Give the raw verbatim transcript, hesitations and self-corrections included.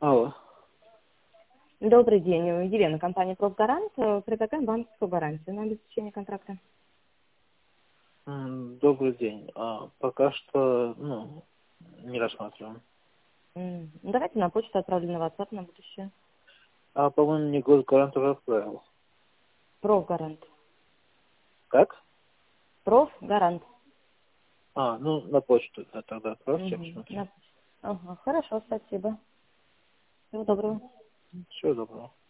Алло. Добрый день, Елена, компания «Профгарант». Предлагаем банковскую гарантию на обеспечение контракта. М, Добрый день. А, пока что, ну, не рассматриваем. М, Давайте на почту отправлю на WhatsApp на будущее. А, по-моему, мне госгарант уже отправил. «Профгарант». Как? «Профгарант». А, ну, на почту да, тогда отправьте, я Мгм. посмотрю. На почту. Ага, хорошо, спасибо. Всего доброго. Всего доброго.